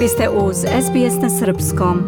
Vi ste uz SBS na srpskom.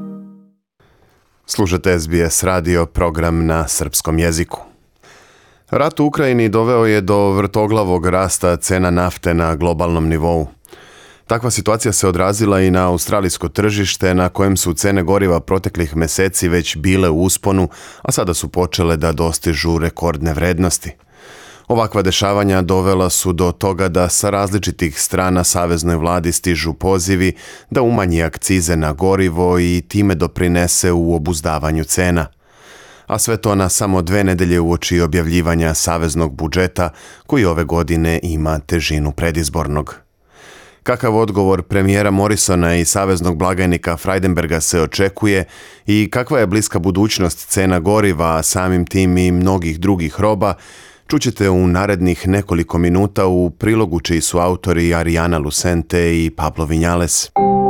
Slušate SBS radio, program na srpskom jeziku. Rat u Ukrajini doveo je do vrtoglavog rasta cena nafte na globalnom nivou. Takva situacija se odrazila i na australijsko tržište na kojem su cene goriva proteklih meseci već bile u usponu, a sada su počele da dostižu rekordne vrednosti. Ovakva dešavanja dovela su do toga da sa različitih strana saveznoj vladi stižu pozivi da umanji akcize na gorivo i time doprinese u obuzdavanju cena. A sve to na samo 2 nedelje uoči objavljivanja saveznog budžeta koji ove godine ima težinu predizbornog. Kakav odgovor premijera Morrisona i saveznog blagajnika Frydenberga se očekuje i kakva je bliska budućnost cena goriva, a samim tim i mnogih drugih roba, čućete u narednih nekoliko minuta u prilogu čiji su autori Ariana Lucente i Pablo Vinales.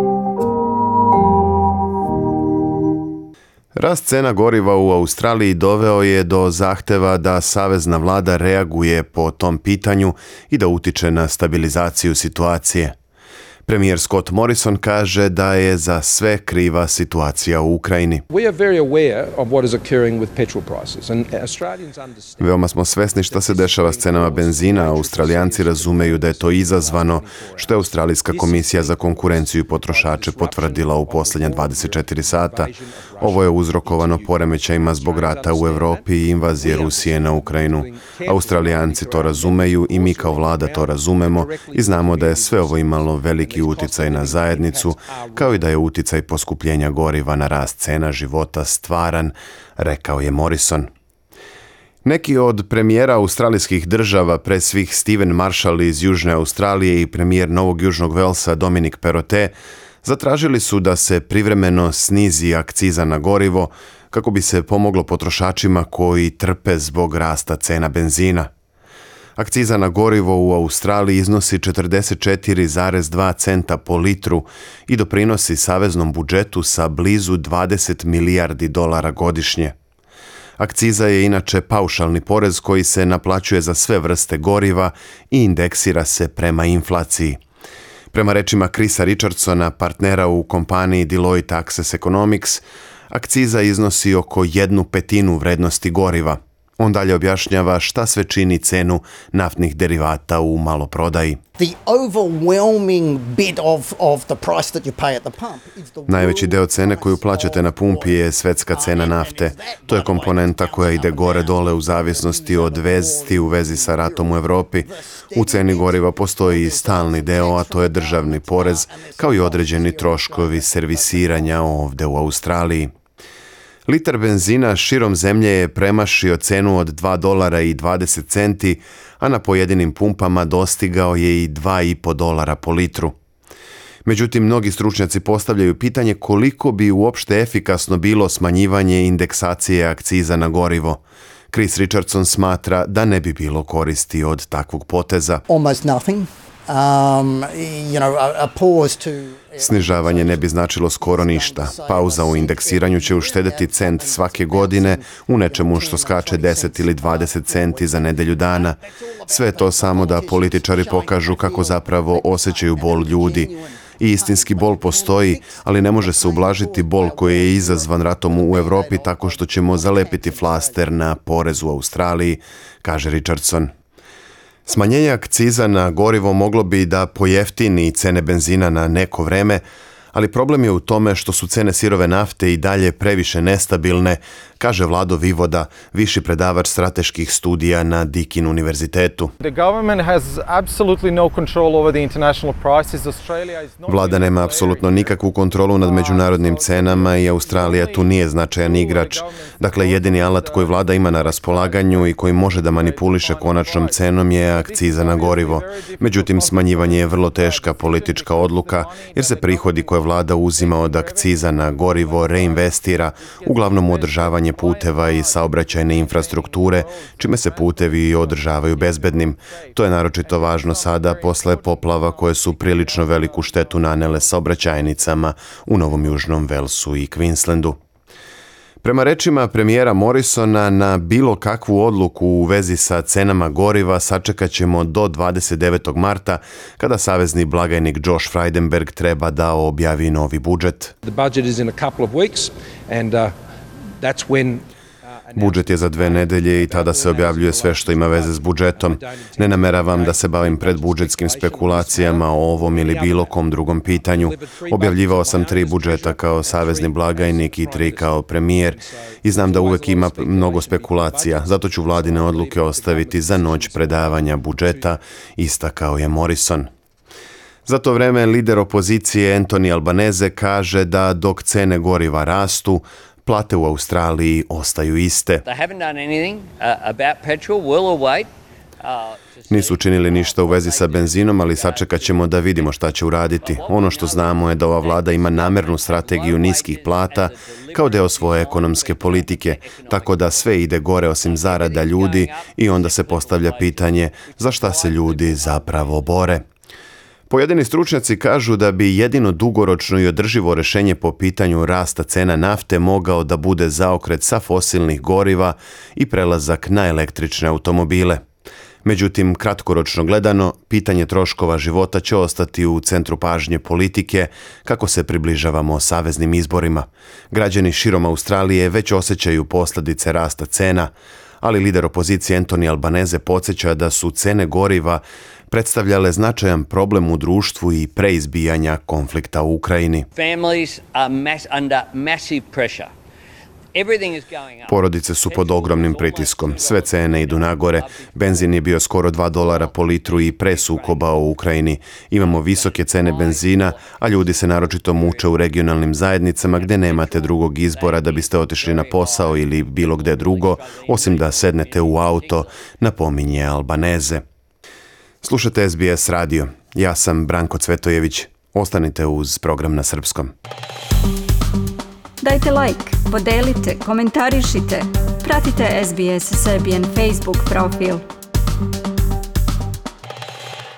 Rast cena goriva u Australiji doveo je do zahteva da savezna vlada reaguje po tom pitanju i da utiče na stabilizaciju situacije. Premijer Scott Morrison kaže da je za sve kriva situacija u Ukrajini. Veoma smo svesni šta se dešava s cenama benzina, a Australijanci razumeju da je to izazvano, što je Australijska komisija za konkurenciju i potrošače potvrdila u posljednja 24 sata. Ovo je uzrokovano poremećajima zbog rata u Europi i invazije Rusije na Ukrajinu. Australijanci to razumeju i mi kao vlada to razumemo i znamo da je sve ovo imalo veliki uticaj na zajednicu, kao i da je uticaj poskupljenja goriva na rast cena života stvaran, rekao je Morrison. Neki od premijera australijskih država, pre svih Stephen Marshall iz Južne Australije i premijer Novog Južnog Velsa Dominic Perrottet, zatražili su da se privremeno snizi akciza na gorivo kako bi se pomoglo potrošačima koji trpe zbog rasta cena benzina. Akciza na gorivo u Australiji iznosi 44,2 centa po litru i doprinosi saveznom budžetu sa blizu 20 milijardi dolara godišnje. Akciza je inače paušalni porez koji se naplaćuje za sve vrste goriva i indeksira se prema inflaciji. Prema rečima Chrisa Richardsona, partnera u kompaniji Deloitte Access Economics, akciza iznosi oko 1/5 vrednosti goriva. On dalje objašnjava šta sve čini cenu naftnih derivata u maloprodaji. Najveći deo cene koju plaćate na pumpi je svetska cena nafte. To je komponenta koja ide gore-dole u zavisnosti od vesti u vezi sa ratom u Europi. U ceni goriva postoji i stalni deo, a to je državni porez, kao i određeni troškovi servisiranja ovde u Australiji. Litar benzina širom zemlje je premašio cenu od $2.20, a na pojedinim pumpama dostigao je i $2,5 po litru. Međutim, mnogi stručnjaci postavljaju pitanje koliko bi uopšte efikasno bilo smanjivanje indeksacije akciza na gorivo. Chris Richardson smatra da ne bi bilo koristi od takvog poteza. Snižavanje ne bi značilo skoro ništa. Pauza u indeksiranju će uštedeti cent svake godine u nečemu što skače 10 ili 20 centi za nedelju dana. Sve to samo da političari pokažu kako zapravo osjećaju bol ljudi. I istinski bol postoji, ali ne može se ublažiti bol koji je izazvan ratom u Europi tako što ćemo zalepiti flaster na porez u Australiji, kaže Richardson. Smanjenje akciza na gorivo moglo bi da pojeftini cene benzina na neko vreme, ali problem je u tome što su cene sirove nafte i dalje previše nestabilne, kaže Vlado Vivoda, viši predavač strateških studija na Deakin univerzitetu. Vlada nema apsolutno nikakvu kontrolu nad međunarodnim cenama i Australija tu nije značajan igrač. Dakle, jedini alat koji vlada ima na raspolaganju i koji može da manipuliše konačnom cenom je akciza na gorivo. Međutim, smanjivanje je vrlo teška politička odluka jer se prihodi koje vlada uzima od akciza na gorivo reinvestira uglavnom u održavanje puteva i saobraćajne infrastrukture, čime se putevi održavaju bezbednim. To je naročito važno sada posle poplava koje su prilično veliku štetu nanele saobraćajnicama u Novom Južnom Velsu i Queenslandu. Prema rečima premijera Morrisona, na bilo kakvu odluku u vezi sa cenama goriva sačekat ćemo do 29. marta, kada savezni blagajnik Josh Frydenberg treba da objavi novi budžet. Budžet je za 2 nedelje i tada se objavljuje sve što ima veze s budžetom. Ne nameravam da se bavim predbudžetskim spekulacijama o ovom ili bilo kom drugom pitanju. Objavljivao sam 3 budžeta kao savezni blagajnik i 3 kao premijer i znam da uvek ima mnogo spekulacija. Zato ću vladine odluke ostaviti za noć predavanja budžeta, istakao je Morrison. Za to vreme lider opozicije Anthony Albanese kaže da dok cene goriva rastu, plate u Australiji ostaju iste. Nisu učinili ništa u vezi sa benzinom, ali sačekat ćemo da vidimo šta će uraditi. Ono što znamo je da ova vlada ima namernu strategiju niskih plata kao deo svoje ekonomske politike, tako da sve ide gore osim zarada ljudi i onda se postavlja pitanje za šta se ljudi zapravo bore. Pojedini stručnjaci kažu da bi jedino dugoročno i održivo rešenje po pitanju rasta cena nafte mogao da bude zaokret sa fosilnih goriva i prelazak na električne automobile. Međutim, kratkoročno gledano, pitanje troškova života će ostati u centru pažnje politike kako se približavamo saveznim izborima. Građani širom Australije već osjećaju posljedice rasta cena, ali lider opozicije Anthony Albanese podsjeća da su cene goriva predstavljale značajan problem u društvu i pre izbijanja konflikta u Ukrajini. Porodice su pod ogromnim pritiskom. Sve cene idu nagore. Benzin je bio skoro $2 po litru i pre sukoba u Ukrajini. Imamo visoke cene benzina, a ljudi se naročito muče u regionalnim zajednicama gdje nemate drugog izbora da biste otišli na posao ili bilo gde drugo, osim da sednete u auto, napominje Albanese. Slušate SBS radio. Ja sam Branko Cvetojević. Ostanite uz program na srpskom. Dajte like, podelite, komentarišite. Pratite SBS Serbian Facebook profil.